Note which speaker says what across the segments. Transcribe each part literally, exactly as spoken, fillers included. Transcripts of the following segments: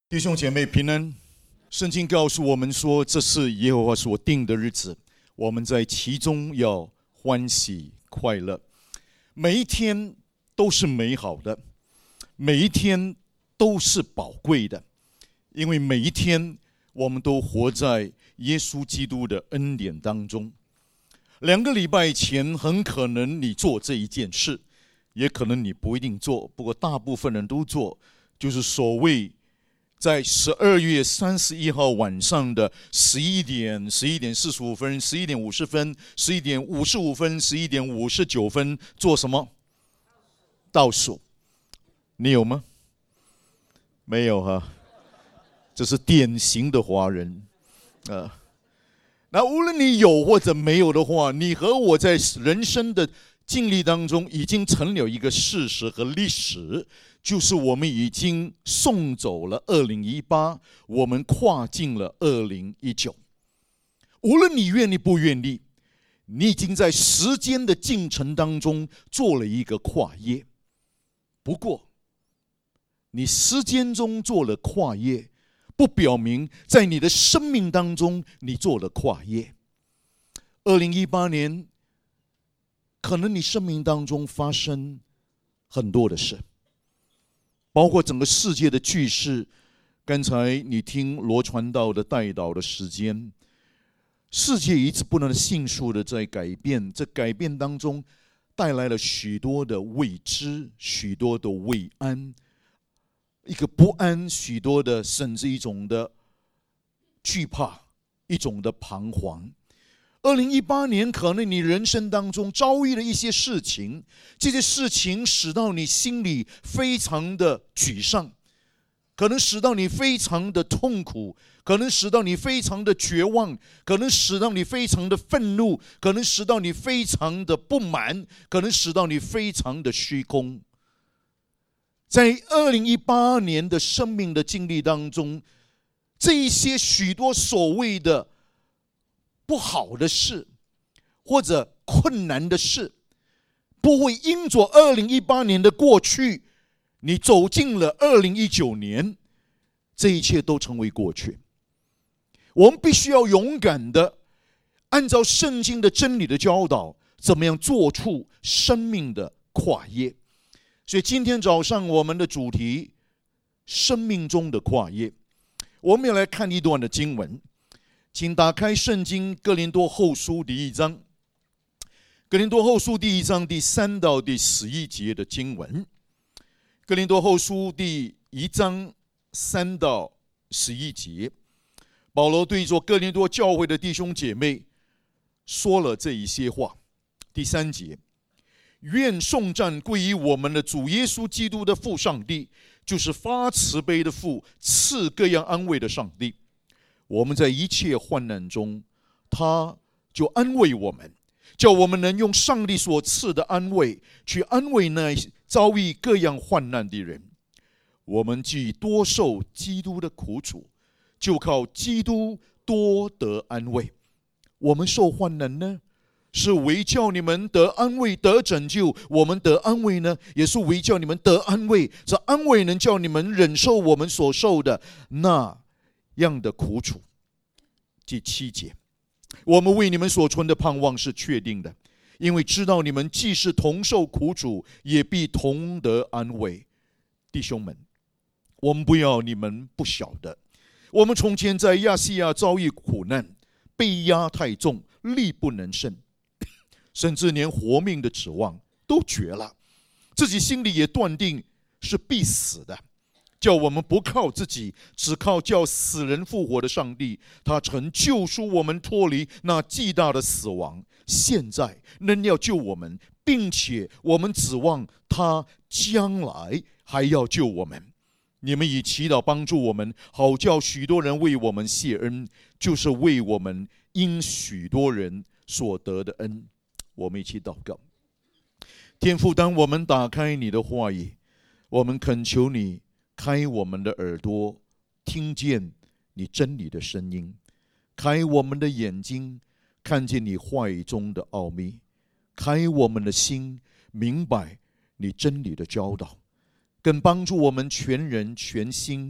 Speaker 1: 弟兄姐妹平安。圣经告诉我们说，这是耶和华所定的日子，我们在其中要欢喜快乐。每一天都是美好的，每一天都是宝贵的，因为每一天我们都活在耶稣基督的恩典当中。两个礼拜前很可能你做这一件事，也可能你不一定做，不过大部分人都做，就是所谓在十二月三十一号晚上的十一点、十一点四十五分、十一点五十分、十一点五十五分、十一点五十九分做什么？倒数。你有吗？没有哈，这是典型的华人啊。那无论你有或者没有的话，你和我在人生的经历当中已经成了一个事实和历史，就是我们已经送走了二零一八，我们跨进了二零一九。无论你愿意不愿意，你已经在时间的进程当中做了一个跨越。不过你时间中做了跨越，不表明在你的生命当中你做了跨越。二零一八年可能你生命当中发生很多的事，包括整个世界的局势。刚才你听罗传道的带导的时间，世界一直不断的迅速的在改变，这改变当中带来了许多的未知，许多的未安，一个不安，许多的甚至一种的惧怕，一种的彷徨。二零一八年可能你人生当中遭遇了一些事情，这些事情使到你心里非常的沮丧，可能使到你非常的痛苦，可能使到你非常的绝望，可能使到你非常的愤怒，可能使到你非常的不满，可能使到你非常的虚空。在二零一八年的生命的经历当中，这一些许多所谓的不好的事或者困难的事，不会因着二零一八年的过去，你走进了二零一九年，这一切都成为过去。我们必须要勇敢的按照圣经的真理的教导，怎么样做出生命的跨越。所以今天早上我们的主题，生命中的跨越，我们要来看一段的经文。请打开圣经哥林多后书第一章，哥林多后书第一章第三到第十一节的经文。哥林多后书第一章三到十一节，保罗对着哥林多教会的弟兄姐妹说了这一些话。第三节，愿颂赞归于我们的主耶稣基督的父上帝，就是发慈悲的父，赐各样安慰的上帝。我们在一切患难中，他就安慰我们，叫我们能用上帝所赐的安慰去安慰那遭遇各样患难的人。我们既多受基督的苦楚，就靠基督多得安慰。我们受患难呢，是为叫你们得安慰得拯救；我们得安慰呢，也是为叫你们得安慰。这安慰能叫你们忍受我们所受的那样的苦楚。第七节，我们为你们所存的盼望是确定的，因为知道你们既是同受苦楚，也必同得安慰。弟兄们，我们不要你们不晓得，我们从前在亚细亚遭遇苦难，被压太重，力不能胜，甚至连活命的指望都绝了，自己心里也断定是必死的。叫我们不靠自己，只靠叫死人复活的上帝。他曾救赎我们脱离那极大的死亡，现在能要救我们，并且我们指望他将来还要救我们。你们以祈祷帮助我们，好叫许多人为我们谢恩，就是为我们因许多人所得的恩。我们一起祷告。天父，当我们打开你的话语，我们恳求你开我们的耳朵，听见你真理的声音；开我们的眼睛，看见你话语中的奥秘；开我们的心，明白你真理的教导；更帮助我们全人全心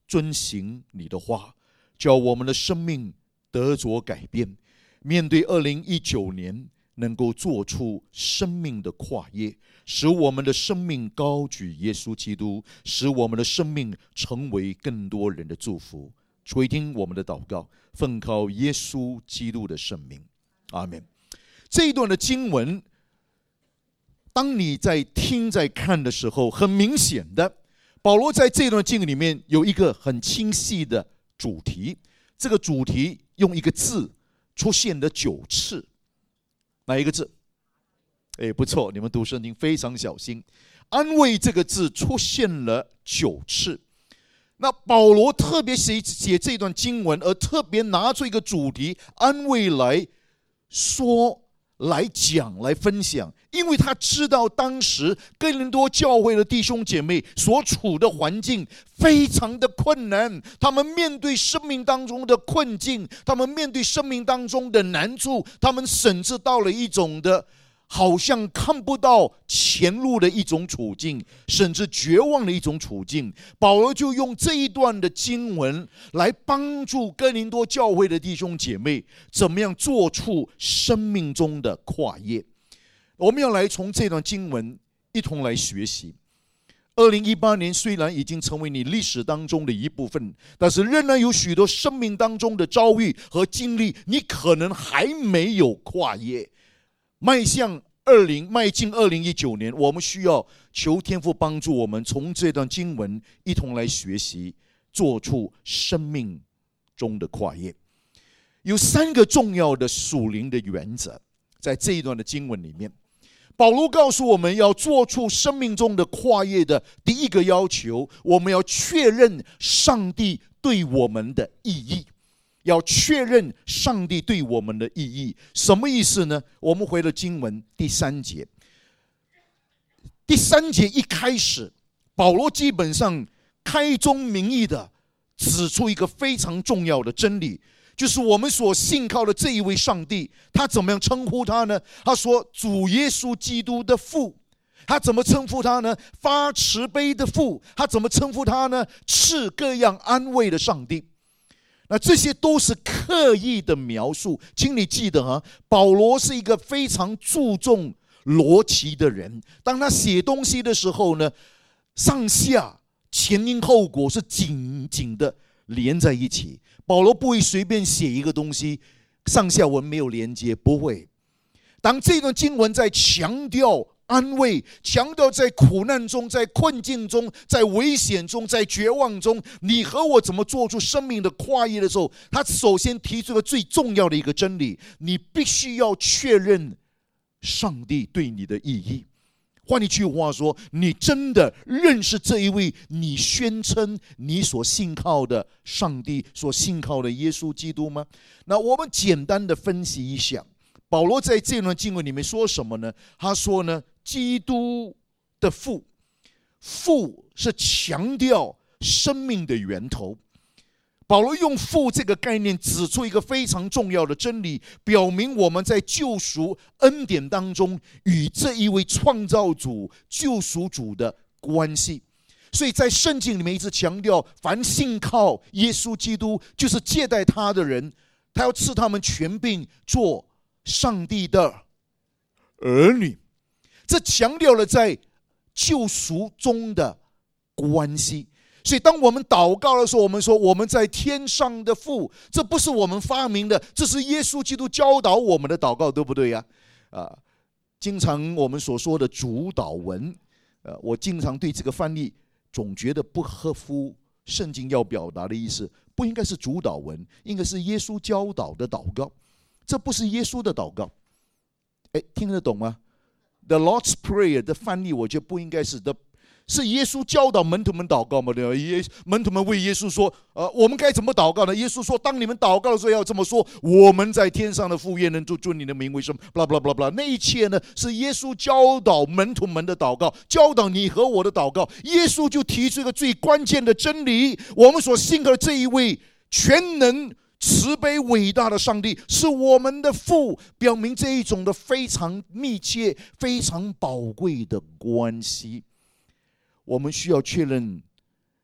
Speaker 1: 遵行你的话，叫我们的生命得着改变，面对二零一九年能够做出生命的跨越，使我们的生命高举耶稣基督，使我们的生命成为更多人的祝福。垂听我们的祷告，奉靠耶稣基督的圣名，阿们。这一段的经文，当你在听在看的时候，很明显的，保罗在这段经文里面有一个很清晰的主题，这个主题用一个字出现了九次。哪一个字？哎，不错，你们读圣经非常小心。安慰这个字出现了九次。那保罗特别写写这段经文，而特别拿出一个主题安慰来说、来讲、来分享，因为他知道当时哥林多教会的弟兄姐妹所处的环境非常的困难，他们面对生命当中的困境，他们面对生命当中的难处，他们甚至到了一种的好像看不到前路的一种处境，甚至绝望的一种处境。保罗就用这一段的经文来帮助哥林多教会的弟兄姐妹怎么样做出生命中的跨越。我们要来从这段经文一同来学习。二零一八年虽然已经成为你历史当中的一部分，但是仍然有许多生命当中的遭遇和经历，你可能还没有跨越。迈向二零，迈进二零一九年，我们需要求天父帮助我们，从这段经文一同来学习，做出生命中的跨越。有三个重要的属灵的原则，在这一段的经文里面，保罗告诉我们要做出生命中的跨越的第一个要求，我们要确认上帝对我们的意义。要确认上帝对我们的意义，什么意思呢？我们回了经文第三节，第三节一开始，保罗基本上开宗明义的指出一个非常重要的真理，就是我们所信靠的这一位上帝，他怎么样称呼他呢？他说主耶稣基督的父。他怎么称呼他呢？发慈悲的父。他怎么称呼他呢？赐各样安慰的上帝。那这些都是刻意的描述，请你记得啊，保罗是一个非常注重逻辑的人。当他写东西的时候呢，上下前因后果是紧紧的连在一起。保罗不会随便写一个东西，上下文没有连接，不会。当这段经文在强调安慰，强调在苦难中，在困境中，在危险中，在绝望中，你和我怎么做出生命的跨越的时候，他首先提出了最重要的一个真理，你必须要确认上帝对你的意义。换一句话说，你真的认识这一位你宣称你所信靠的上帝，所信靠的耶稣基督吗？那我们简单的分析一下，保罗在这段经文里面说什么呢？他说呢，基督的父，父是强调生命的源头。保罗用父这个概念指出一个非常重要的真理，表明我们在救赎恩典当中与这一位创造主、救赎主的关系。所以在圣经里面一直强调，凡信靠耶稣基督，就是接待他的人，他要赐他们权柄做上帝的儿女。这强调了在救赎中的关系。所以当我们祷告的时候，我们说我们在天上的父，这不是我们发明的，这是耶稣基督教导我们的祷告，对不对呀？啊，经常我们所说的主祷文，呃，我经常对这个翻译总觉得不合乎圣经要表达的意思，不应该是主祷文，应该是耶稣教导的祷告。这不是耶稣的祷告，哎，听得懂吗？ The Lord's Prayer 的翻译，我觉得不应该是的。是耶稣教导门徒们祷告吗？对吧？耶门徒们为耶稣说：“呃，我们该怎么祷告呢？”耶稣说：“当你们祷告的时候，要这么说：我们在天上的父，愿人尊你的名为圣。”blah blah blah blah。那一切呢，是耶稣教导门徒们的祷告，教导你和我的祷告。耶稣就提出一个最关键的真理：我们所信靠的这一位全能、慈悲、伟大的上帝是我们的父，表明这一种的非常密切、非常宝贵的关系。我们需要确认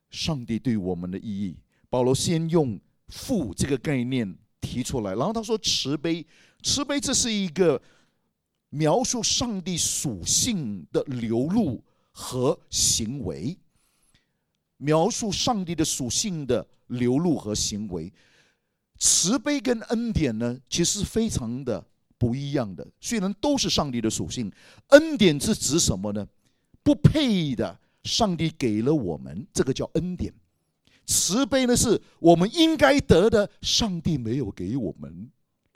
Speaker 1: 上帝对我们的意义。保罗先用父这个概念提出来，然后他说慈悲，慈悲这是一个描述上帝属性的流露和行为，描述上帝的属性的流露和行为。慈悲跟恩典呢，其实是非常的不一样的。虽然都是上帝的属性，恩典是指什么呢？不配的，上帝给了我们，这个叫恩典。慈悲呢，是我们应该得的，上帝没有给我们。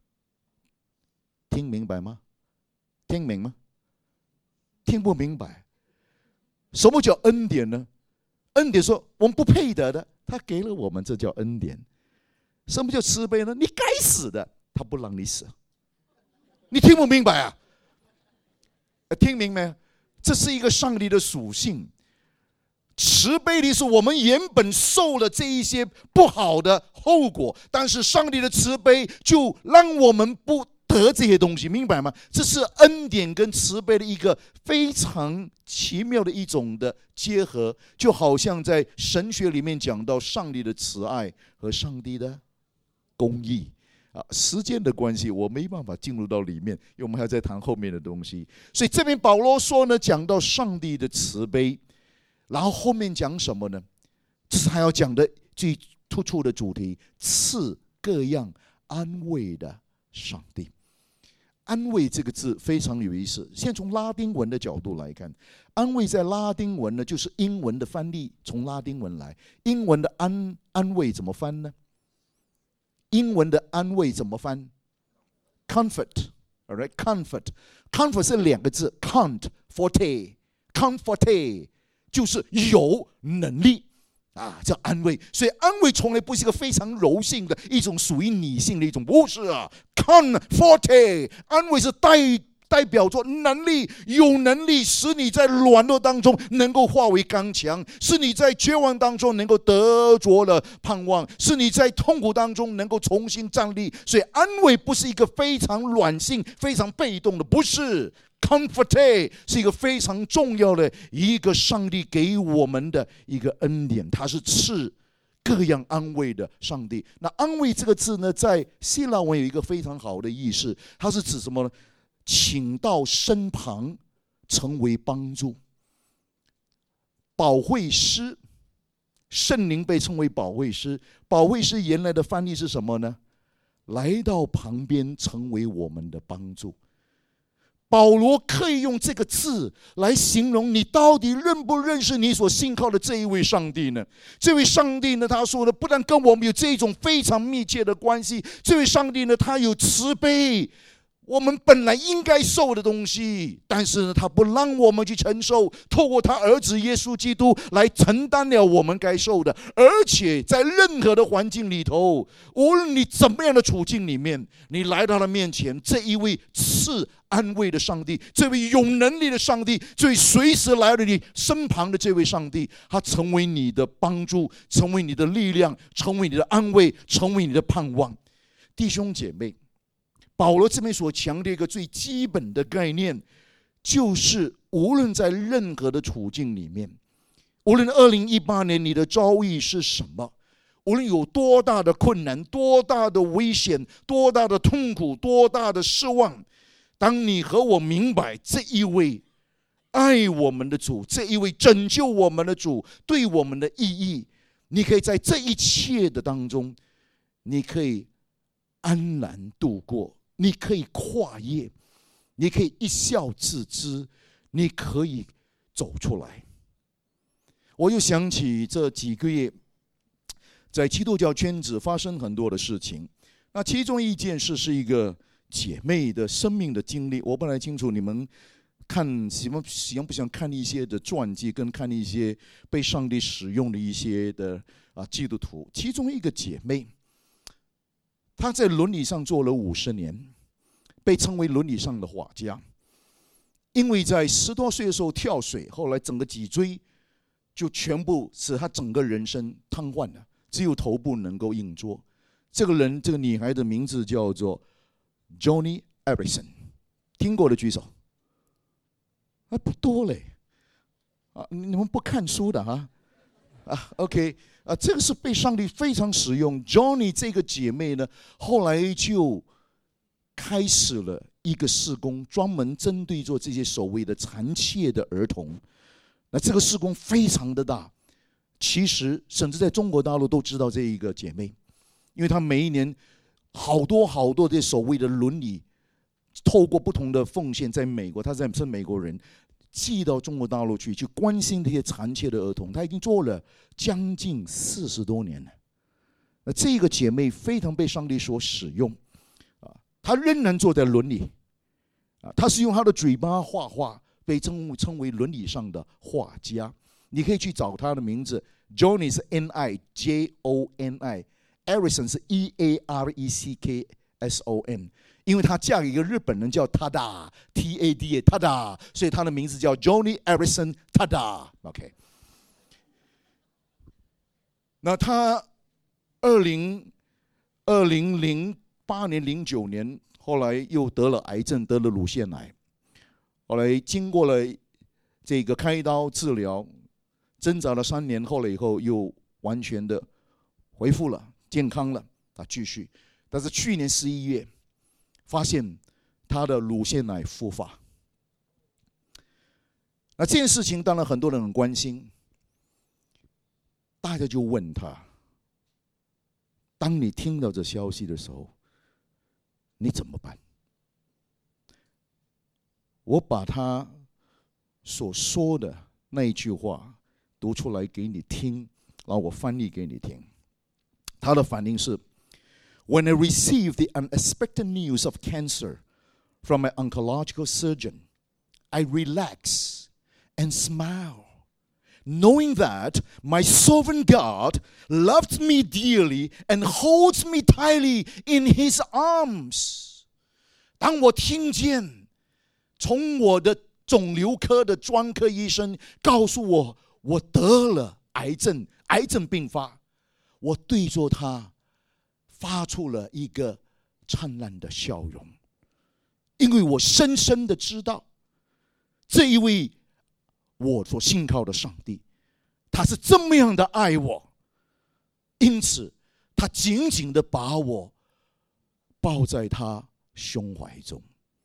Speaker 1: 听明白吗？听明吗？听不明白。什么叫恩典呢？恩典说我们不配得的，他给了我们，这叫恩典。什么叫慈悲呢？你该死的，他不让你死。你听不明白啊？听明没？这是一个上帝的属性。慈悲的是我们原本受了这一些不好的后果，但是上帝的慈悲就让我们不得这些东西，明白吗？这是恩典跟慈悲的一个非常奇妙的一种的结合，就好像在神学里面讲到上帝的慈爱和上帝的公义啊。时间的关系，我没办法进入到里面，因为我们还要再谈后面的东西。所以这边保罗说呢，讲到上帝的慈悲，然后后面讲什么呢？这是他要讲的最突出的主题，赐各样安慰的上帝。安慰这个字非常有意思，先从拉丁文的角度来看，安慰在拉丁文呢，就是英文的翻译，从拉丁文来。英文的安安慰怎么翻呢？英文的安慰怎么翻 ？Comfort， all right， comfort， comfort 是两个字 ，comfort forte，comforte 就是有能力。啊，叫安慰。所以安慰从来不是一个非常柔性的一种属于女性的一种，不是啊。Comforte， 安慰是代代表着能力，有能力使你在软弱当中能够化为刚强，是你在绝望当中能够得着了盼望，是你在痛苦当中能够重新站立。所以安慰不是一个非常软性、非常被动的，不是。Comforte 是一个非常重要的一个上帝给我们的一个恩典，它是赐各样安慰的上帝。那安慰这个字呢，在希腊文有一个非常好的意思，它是指什么呢？请到身旁成为帮助。保惠师，圣灵被称为保惠师。保惠师原来的翻译是什么呢？来到旁边成为我们的帮助。保罗可以用这个字来形容你到底认不认识你所信靠的这一位上帝呢？这位上帝呢，他说的不但跟我们有这种非常密切的关系，这位上帝呢，他有慈悲，我们本来应该受的东西，但是呢，他不让我们去承受，透过他儿子耶稣基督来承担了我们该受的。而且在任何的环境里头，无论你怎么样的处境里面，你来到他面前，这一位赐安慰的上帝，这位有能力的上帝，这位随时来到你身旁的这位上帝，他成为你的帮助，成为你的力量，成为你的安慰，成为你的盼望。弟兄姐妹，保罗这边所强调一个最基本的概念，就是无论在任何的处境里面，无论二零一八年你的遭遇是什么，无论有多大的困难，多大的危险，多大的痛苦，多大的失望，当你和我明白这一位爱我们的主，这一位拯救我们的主对我们的意义，你可以在这一切的当中，你可以安然度过，你可以跨越，你可以一笑置之，你可以走出来。我又想起这几个月在基督教圈子发生很多的事情，那其中一件事是一个姐妹的生命的经历。我不太清楚你们看喜欢喜不喜欢看一些的传记，跟看一些被上帝使用的一些的啊基督徒。其中一个姐妹，她在伦理上做了五十年，被称为伦理上的画家。因为在十多岁的时候跳水，后来整个脊椎就全部使她整个人生瘫痪了，只有头部能够硬坐。这个人，这个女孩的名字叫做 Joni Eareckson， 听过的举手。啊，不多嘞，啊，你们不看书的哈、 啊 ，OK 啊，这个是被上帝非常使用。Johnny 这个姐妹呢，后来就开始了一个事工，专门针对做这些所谓的残缺的儿童。那这个事工非常的大，其实甚至在中国大陆都知道这一个姐妹，因为她每一年好多好多的所谓的伦理，透过不同的奉献，在美国，她是美国人，寄到中国大陆去，去关心这些残缺的儿童。她已经做了将近四十多年了。那这个姐妹非常被上帝所使用，啊，她仍然做在伦理，啊，她是用她的嘴巴画画，被称称为伦理上的画家。你可以去找她的名字 ，Johnny 是 N I J O N I。Ericson 是 E A R E C K S O N， 因为她嫁给一个日本人叫 Tada T A D A Tada， 所以她的名字叫 Johnny Ericson Tada。OK， 那她二零二零零八年零九年，后来又得了癌症，得了乳腺癌，后来经过了这个开刀治疗，挣扎了三年，后来以后又完全的恢复了。健康了，他继续，但是去年十一月，发现他的乳腺癌复发。那这件事情当然很多人很关心，大家就问他：当你听到这消息的时候，你怎么办？我把他所说的那一句话读出来给你听，然后我翻译给你听。他的反应是 ：When I received the unexpected news of cancer from my oncological surgeon, I relax and smile, knowing that my sovereign God loved me dearly and holds me tightly in His arms. 当我听见从我的肿瘤科的专科医生告诉我我得了癌症，癌症并发。我对着他发出了一个灿烂的笑容，因为我深深的知道，这一位我所信靠的上帝，他是这么样的爱我，因此他紧紧的把我抱在他胸怀中。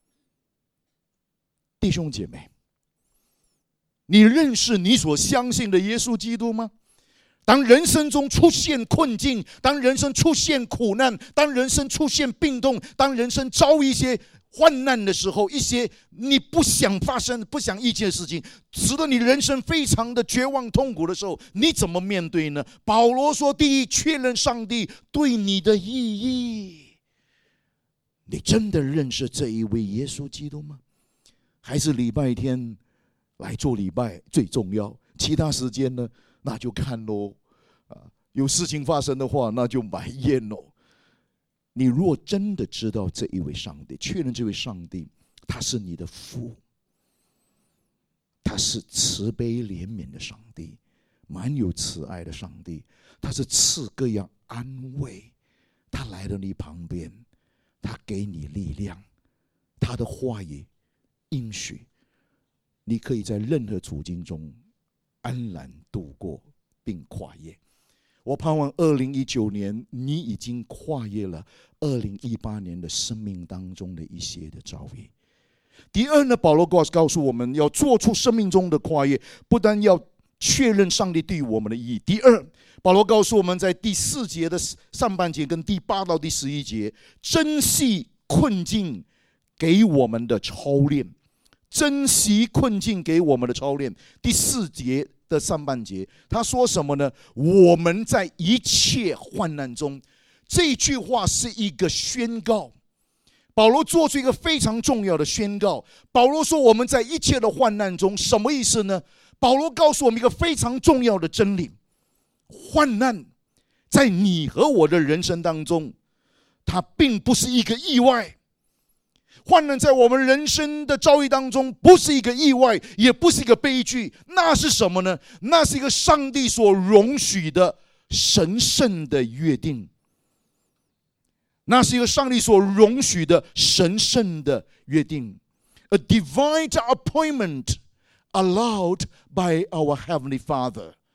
Speaker 1: 弟兄姐妹，你认识你所相信的耶稣基督吗？当人生中出现困境，当人生出现苦难，当人生出现病痛，当人生遭遇一些患难的时候，一些你不想发生、不想遇见的事情，使得你人生非常的绝望痛苦的时候，你怎么面对呢？保罗说：第一，确认上帝对你的意义。你真的认识这一位耶稣基督吗？还是礼拜天来做礼拜最重要，其他时间呢，那就看咯，啊，有事情发生的话，那就埋怨咯。你若真的知道这一位上帝，确认这位上帝他是你的父，他是慈悲怜悯的上帝，满有慈爱的上帝，他是赐各样安慰，他来到你旁边，他给你力量，他的话语应许你可以在任何处境中安然度过并跨越。我盼望二零一九年你已经跨越了二零一八年的生命当中的一些的遭遇。第二呢，保罗告诉我们要做出生命中的跨越，不但要确认上帝对我们的意义。第二，保罗告诉我们在第四节的上半节跟第八到第十一节，珍惜困境给我们的操练，珍惜困境给我们的操练。第四节的上半节，他说什么呢？我们在一切患难中。这句话是一个宣告，保罗做出一个非常重要的宣告。保罗说我们在一切的患难中，什么意思呢？保罗告诉我们一个非常重要的真理：患难在你和我的人生当中，它并不是一个意外。患难在我们人生的遭遇当中，不是一个意外，也不是一个悲剧。那是什么呢？那是一个上帝所容许的神圣的约定。那是一个上帝所容许的神圣的约定。A divine appointment allowed by our Heavenly Father。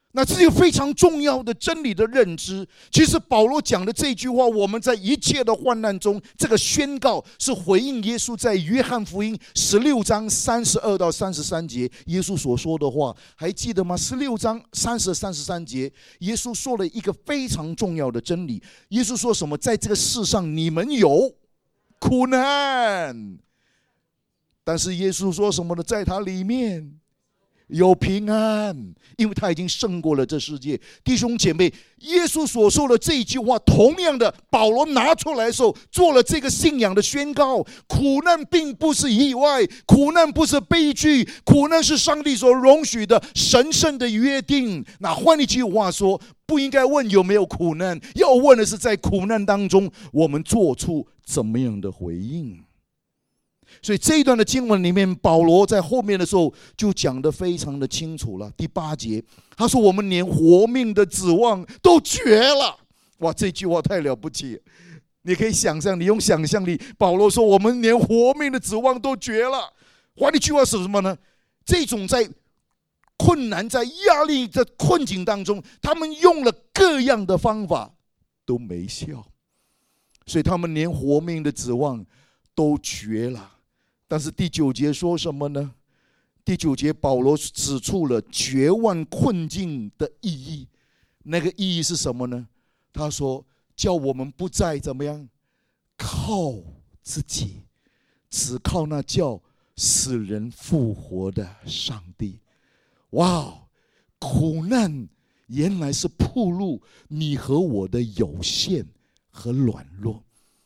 Speaker 1: 那这是一个非常重要的真理的认知。其实保罗讲的这句话，我们在一切的患难中，这个宣告是回应耶稣在约翰福音十六章三十二到三十三节耶稣所说的话，还记得吗？十六章三十、三十三节，耶稣说了一个非常重要的真理。耶稣说什么？在这个世上你们有苦难，但是耶稣说什么呢？在他里面有平安，因为他已经胜过了这世界。弟兄姐妹，耶稣所说的这一句话，同样的，保罗拿出来的时候，做了这个信仰的宣告。苦难并不是意外，苦难不是悲剧，苦难是上帝所容许的神圣的约定。那换一句话说，不应该问有没有苦难，要问的是在苦难当中，我们做出怎么样的回应。所以这一段的经文里面，保罗在后面的时候就讲得非常的清楚了。第八节，他说我们连活命的指望都绝了。哇，这句话太了不起！你可以想象，你用想象力，保罗说我们连活命的指望都绝了。换一句话是什么呢？这种在困难、在压力、在困境当中，他们用了各样的方法都没效，所以他们连活命的指望都绝了。但是第九节说什么呢？第九节保罗指出了绝望困境的意义。那个意义是什么呢？他说叫我们不再怎么样靠自己，只靠那叫使人复活的上帝。哇，苦难原来是暴露你和我的有限和软弱。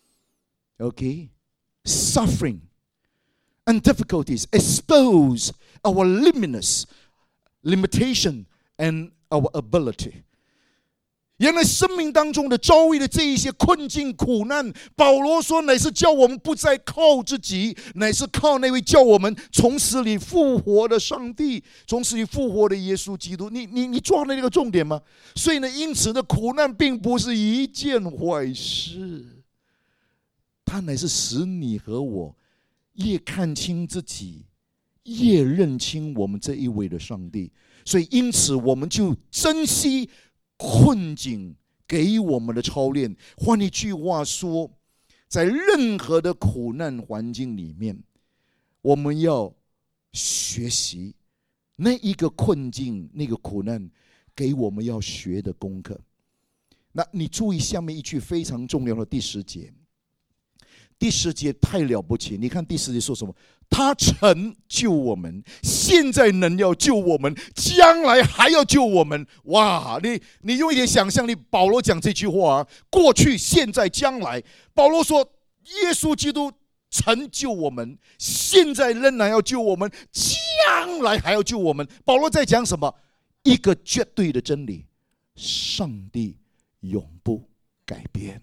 Speaker 1: OK， suffering and difficulties expose our limitness, limitation and our ability. 原来生命当中的遭遇的这一些困境苦难，保罗说乃是叫我们不再靠自己，乃是靠那位叫我们从死里复活的上帝，从死里复活的耶稣基督。你你你抓了那个重点吗？所以呢，因此的苦难并不是一件坏事，它乃是使你和我越看清自己，越认清我们这一位的上帝。所以因此我们就珍惜困境给我们的操练。换一句话说，在任何的苦难环境里面，我们要学习那一个困境，那个苦难给我们要学的功课。那你注意下面一句非常重要的第十节，第十节太了不起。你看第十节说什么？他曾救我们，现在能要救我们，将来还要救我们。哇，你你用一点想象力，保罗讲这句话啊，过去、现在、将来。保罗说，耶稣基督曾救我们，现在仍然要救我们，将来还要救我们。保罗在讲什么？一个绝对的真理：上帝永不改变。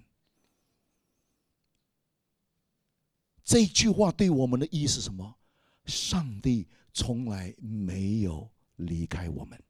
Speaker 1: 这句话对我们的意义是什么？上帝从来没有离开我们。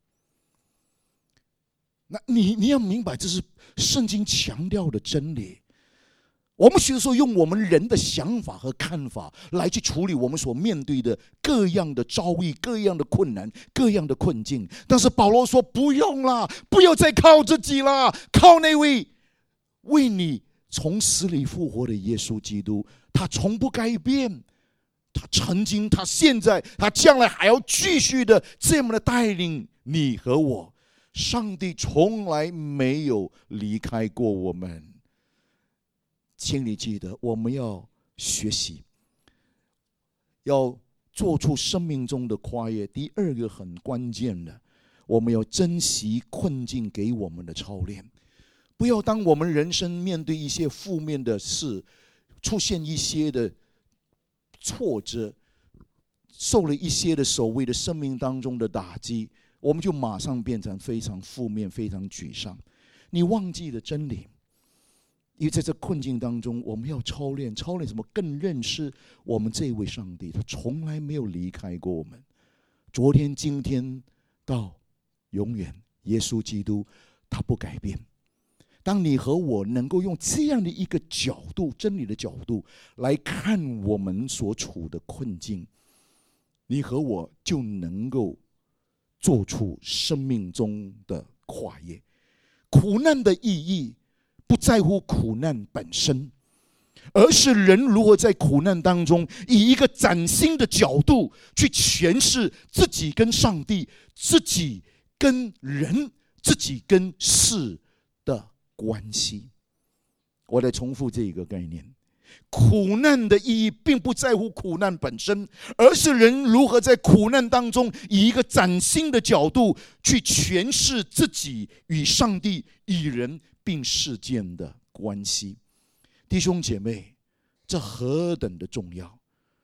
Speaker 1: 那你你要明白，这是圣经强调的真理。我们许多时候用我们人的想法和看法来去处理我们所面对的各样的遭遇、各样的困难、各样的困境。但是保罗说，不用啦，不要再靠自己啦，靠那位为你从死里复活的耶稣基督。他从不改变，他曾经，他现在，他将来还要继续的这么的带领你和我。上帝从来没有离开过我们。请你记得，我们要学习，要做出生命中的跨越。第二个很关键的，我们要珍惜困境给我们的操练。不要当我们人生面对一些负面的事，出现一些的挫折，受了一些的所谓的生命当中的打击，我们就马上变成非常负面、非常沮丧。你忘记了真理，因为在这困境当中，我们要操练，操练什么？更认识我们这位上帝，他从来没有离开过我们。昨天、今天到永远，耶稣基督他不改变。当你和我能够用这样的一个角度，真理的角度来看我们所处的困境，你和我就能够做出生命中的跨越。苦难的意义不在乎苦难本身，而是人如何在苦难当中以一个崭新的角度去诠释自己跟上帝、自己跟人、自己跟事的关系。我来重复这个概念，苦难的意义并不在乎苦难本身，而是人如何在苦难当中以一个崭新的角度去诠释自己与上帝、与人并事件的关系。弟兄姐妹，这何等的重要！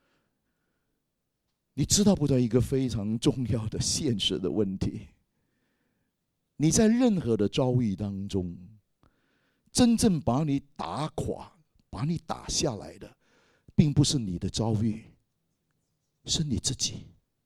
Speaker 1: 你知道不知道一个非常重要的现实的问题？你在任何的遭遇当中，真正把你打垮、把你打下来的，并不是你的遭遇，是你自己。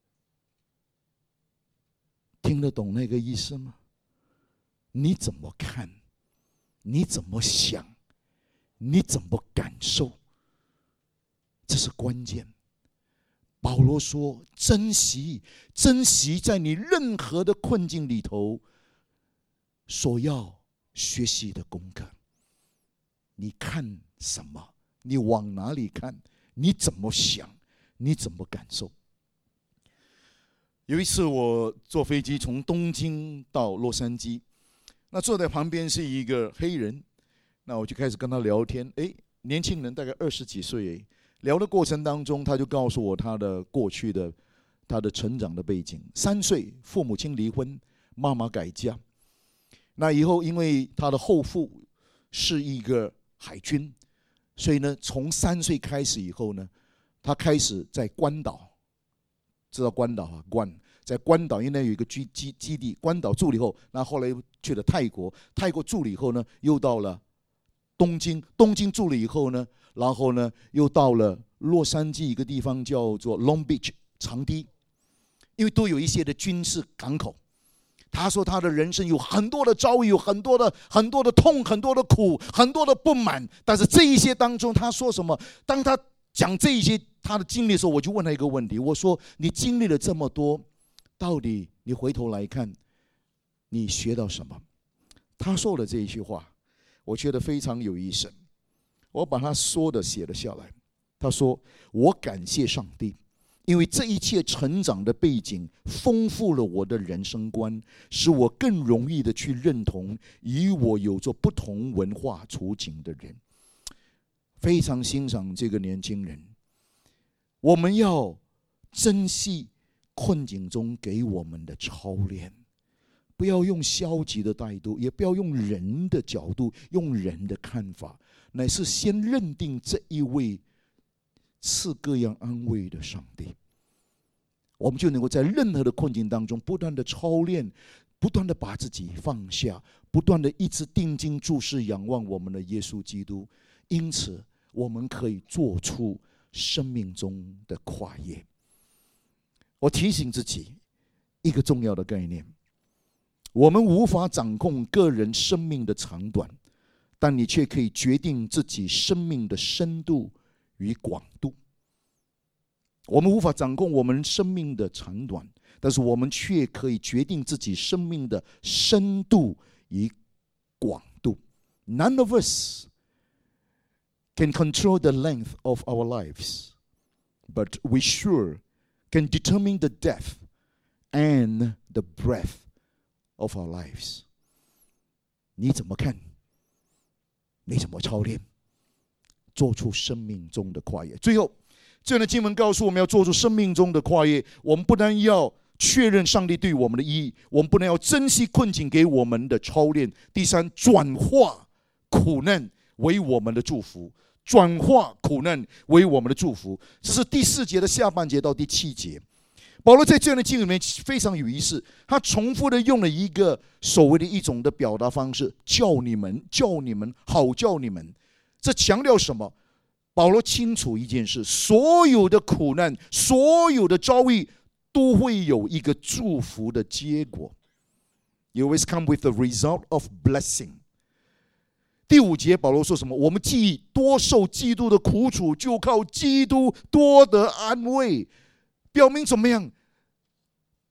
Speaker 1: 听得懂那个意思吗？你怎么看？你怎么想？你怎么感受？这是关键。保罗说：珍惜，珍惜在你任何的困境里头所要学习的功课。你看什么？你往哪里看？你怎么想？你怎么感受？有一次我坐飞机从东京到洛杉矶，那坐在旁边是一个黑人，那我就开始跟他聊天。诶，年轻人大概二十几岁，聊的过程当中，他就告诉我他的过去的、他的成长的背景。三岁父母亲离婚，妈妈改嫁。那以后因为他的后父是一个海军，所以呢，从三岁开始以后呢，他开始在关岛，知道关岛啊？关在关岛，因为有一个基基基地，关岛住了以后，那后来去了泰国，泰国住了以后呢，又到了东京，东京住了以后呢，然后呢，又到了洛杉矶一个地方叫做 Long Beach 长堤，因为都有一些的军事港口。他说他的人生有很多的遭遇，有很多的很多的痛，很多的苦，很多的不满。但是这一些当中，他说什么？当他讲这一些他的经历的时候，我就问他一个问题，我说：你经历了这么多，到底你回头来看，你学到什么？他说的这一句话，我觉得非常有意思。我把他说的写了下来。他说：我感谢上帝，因为这一切成长的背景丰富了我的人生观，使我更容易的去认同与我有着不同文化处境的人。非常欣赏这个年轻人。我们要珍惜困境中给我们的操练，不要用消极的态度，也不要用人的角度，用人的看法，乃是先认定这一位赐各样安慰的上帝，我们就能够在任何的困境当中不断的操练，不断的把自己放下，不断的一直定睛注视仰望我们的耶稣基督。因此我们可以做出生命中的跨越。我提醒自己一个重要的概念，我们无法掌控个人生命的长短，但你却可以决定自己生命的深度与广度。我们无法掌控我们生命的长短，但是我们却可以决定自己生命的深度与广度。 None of us can control the length of our lives, but we sure can determine the depth and the breadth of our lives. 你怎么看？你怎么操练？做出生命中的跨越。最后，这样的经文告诉我们要做出生命中的跨越，我们不但要确认上帝对我们的意义，我们不但要珍惜困境给我们的操练。第三，转化苦难为我们的祝福，转化苦难为我们的祝福。这是第四节的下半节到第七节。保罗在这样的经文里面非常有意思，他重复的用了一个所谓的一种的表达方式，叫你们，叫你们，好叫你们。这强调什么？保罗清楚一件事，所有的苦难，所有的遭遇都会有一个祝福的结果。 You always come with the result of blessing。 第五节保罗说什么？我们既多受基督的苦楚，就靠基督多得安慰。表明怎么样？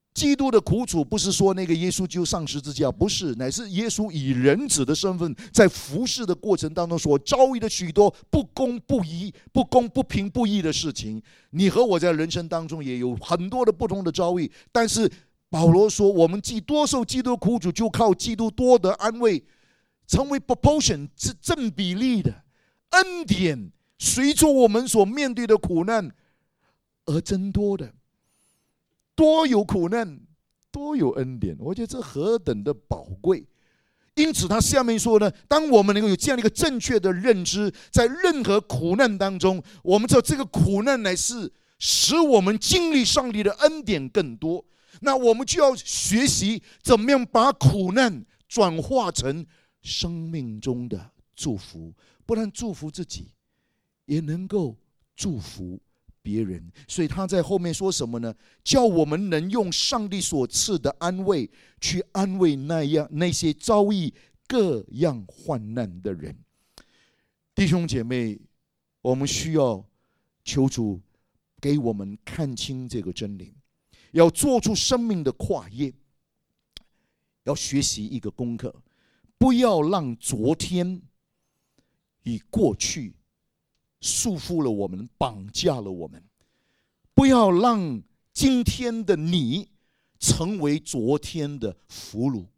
Speaker 1: 基督的苦楚不是说那个耶稣就上十字架，不是，乃是耶稣以人子的身份，在服事的过程当中所遭遇的许多不公不义、不公不平不义的事情。你和我在人生当中也有很多的不同的遭遇，但是保罗说，我们既多受基督的苦楚，就靠基督多得安慰，成为 proportion 是正比例的恩典，随着我们所面对的苦难而增多的。多有苦难，多有恩典，我觉得这何等的宝贵。因此他下面说呢，当我们能够有这样的一个正确的认知，在任何苦难当中，我们知道这个苦难乃是使我们经历上帝的恩典更多，那我们就要学习怎么样把苦难转化成生命中的祝福，不但祝福自己，也能够祝福别人。所以他在后面说什么呢？叫我们能用上帝所赐的安慰去安慰那样那些遭遇各样患难的人。弟兄姐妹，我们需要求主给我们看清这个真理，要做出生命的跨越，要学习一个功课，不要让昨天与过去束缚了我们，绑架了我们，不要让今天的你成为昨天的俘虏。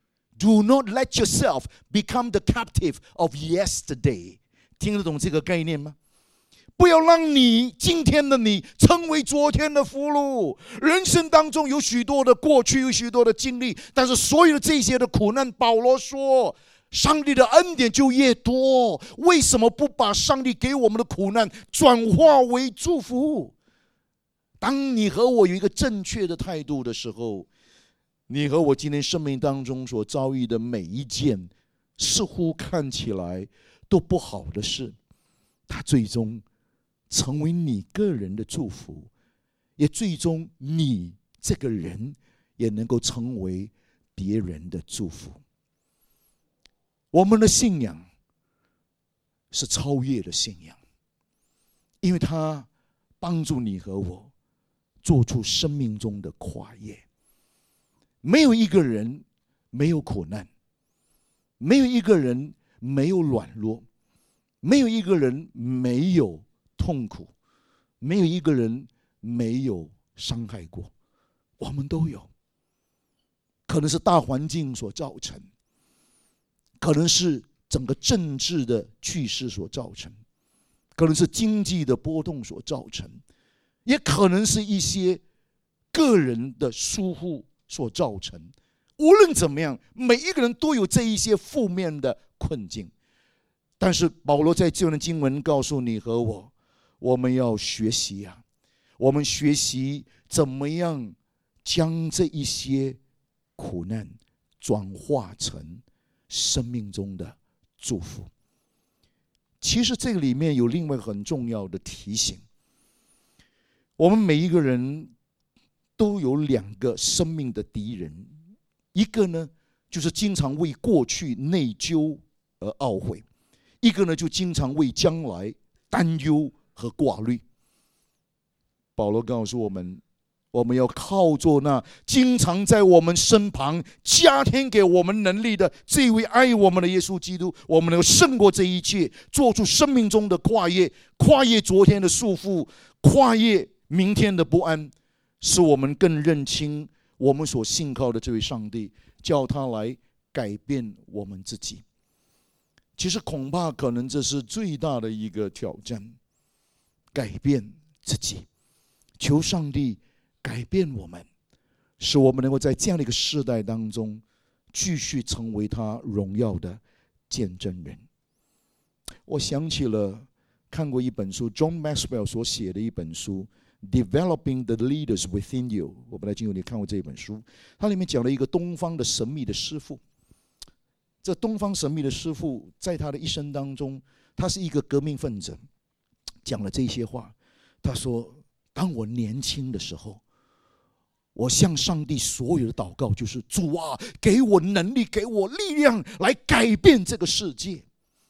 Speaker 1: Do not let yourself become the captive of yesterday。 听得懂这个概念吗？不要让你今天的你成为昨天的俘虏。人生当中有许多的过去，有许多的经历，但是所有的这些的苦难，保罗说上帝的恩典就越多。为什么不把上帝给我们的苦难转化为祝福？当你和我有一个正确的态度的时候，你和我今天生命当中所遭遇的每一件似乎看起来都不好的事，它最终成为你个人的祝福，也最终你这个人也能够成为别人的祝福。我们的信仰是超越的信仰，因为它帮助你和我做出生命中的跨越。没有一个人没有苦难，没有一个人没有软弱，没有一个人没有痛苦，没有一个人没有伤害过，我们都有。可能是大环境所造成，可能是整个政治的趋势所造成，可能是经济的波动所造成，也可能是一些个人的疏忽所造成。无论怎么样，每一个人都有这一些负面的困境。但是保罗在这段经文告诉你和我，我们要学习啊，我们学习怎么样将这一些苦难转化成生命中的祝福。其实这个里面有另外很重要的提醒，我们每一个人都有两个生命的敌人，一个呢就是经常为过去内疚而懊悔，一个呢就经常为将来担忧和挂虑。保罗告诉我们，我们要靠着那经常在我们身旁加添给我们能力的这位爱我们的耶稣基督，我们能够胜过这一切，做出生命中的跨越，跨越昨天的束缚，跨越明天的不安，使我们更认清我们所信靠的这位上帝，叫他来改变我们自己。其实恐怕可能这是最大的一个挑战，改变自己，求上帝改变我们，使我们能够在这样的一个世代当中继续成为他荣耀的见证人。我想起了看过一本书 John Maxwell 所写的一本书 Developing the Leaders Within You。 我本来今天你看过这本书，它里面讲了一个东方的神秘的师傅。这东方神秘的师傅在他的一生当中，他是一个革命分子，讲了这些话。他说，当我年轻的时候，我向上帝所有的祷告就是，主啊，给我能力，给我力量来改变这个世界。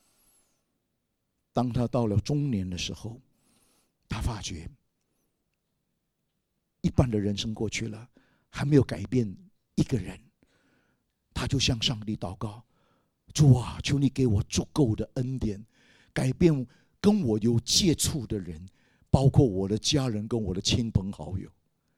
Speaker 1: 当他到了中年的时候，他发觉一半的人生过去了， 还没有改变一个人，他就向上帝祷告：主啊，求你给我足够的恩典，改变跟我有接触的人，包括我的家人跟我的亲朋好友。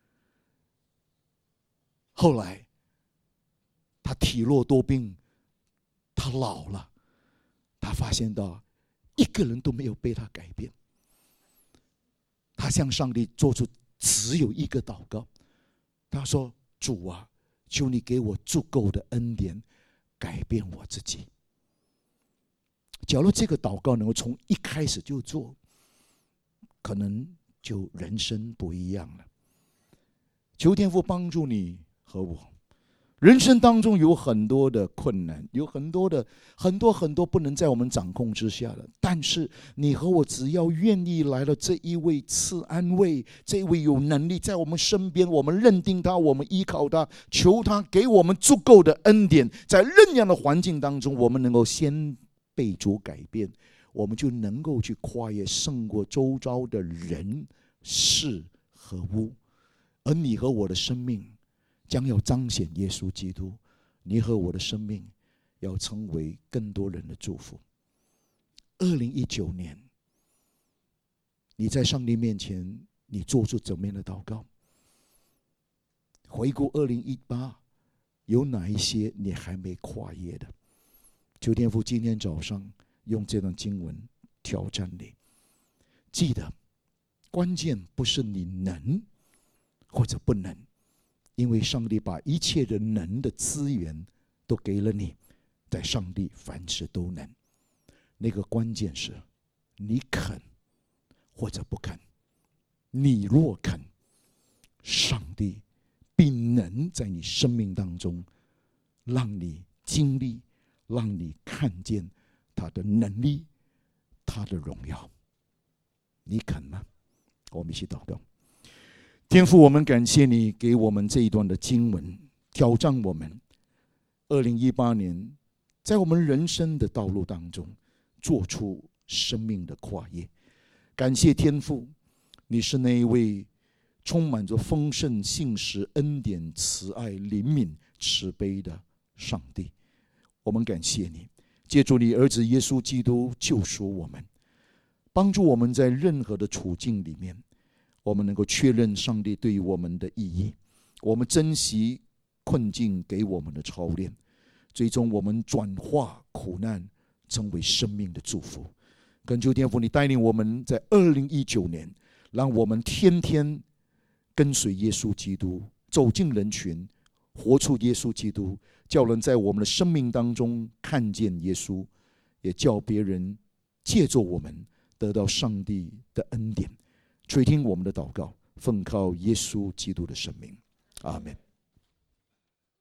Speaker 1: 后来他体弱多病，他老了，他发现到一个人都没有被他改变。他向上帝做出只有一个祷告，他说：主啊，求你给我足够的恩典，改变我自己。假如这个祷告能够从一开始就做，可能就人生不一样了。求天父帮助你和我。人生当中有很多的困难，有很多的很多很多不能在我们掌控之下的，但是你和我只要愿意来了这一位赐安慰，这一位有能力在我们身边，我们认定他，我们依靠他，求他给我们足够的恩典，在任样的环境当中，我们能够先被主改变，我们就能够去跨越，胜过周遭的人事和物。而你和我的生命将要彰显耶稣基督，你和我的生命要成为更多人的祝福。二零一九年，你在上帝面前，你做出怎么样的祷告？回顾二零一八，有哪一些你还没跨越的？求天父今天早上用这段经文挑战你。记得，关键不是你能或者不能，因为上帝把一切的能的资源都给了你，在上帝凡事都能。那个关键是你肯或者不肯。你若肯，上帝必能在你生命当中让你经历，让你看见他的能力，他的荣耀。你肯吗？我们一起祷告。天父，我们感谢你给我们这一段的经文，挑战我们二零一八年在我们人生的道路当中做出生命的跨越。感谢天父，你是那一位充满着丰盛、信实、恩典、慈爱、怜悯、慈悲的上帝。我们感谢你，借助你儿子耶稣基督救赎我们，帮助我们在任何的处境里面，我们能够确认上帝对于我们的意义，我们珍惜困境给我们的操练，最终我们转化苦难成为生命的祝福。恳求天父，你带领我们在二零一九年，让我们天天跟随耶稣基督，走进人群，活出耶稣基督，叫人在我们的生命当中看见耶稣，也叫别人借助我们得到上帝的恩典。垂听我们的祷告，奉靠耶稣基督的圣名，阿们。